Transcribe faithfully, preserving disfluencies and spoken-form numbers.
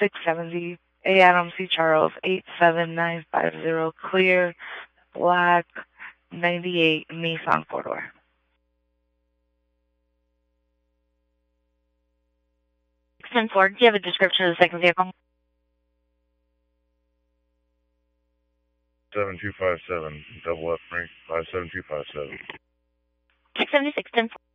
six seventy A Adams C. Charles, eight seven nine five zero, clear, black, ninety-eight Nissan four-door. six ten four, do you have a description of the second vehicle? seven two five seven, double up Frank, five seven two five seven. six seventy-six ten four.